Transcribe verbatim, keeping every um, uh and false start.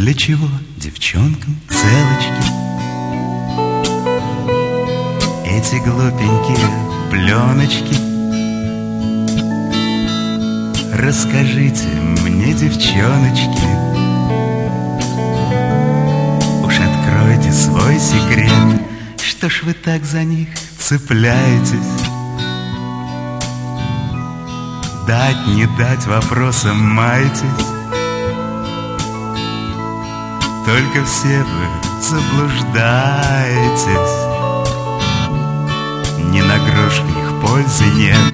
Для чего девчонкам целочки? Эти глупенькие пленочки. Расскажите мне, девчоночки, уж откройте свой секрет. Что ж вы так за них цепляетесь? Дать, не дать вопросом маетесь. Только все вы заблуждаетесь. Ни на грош в них пользы нет.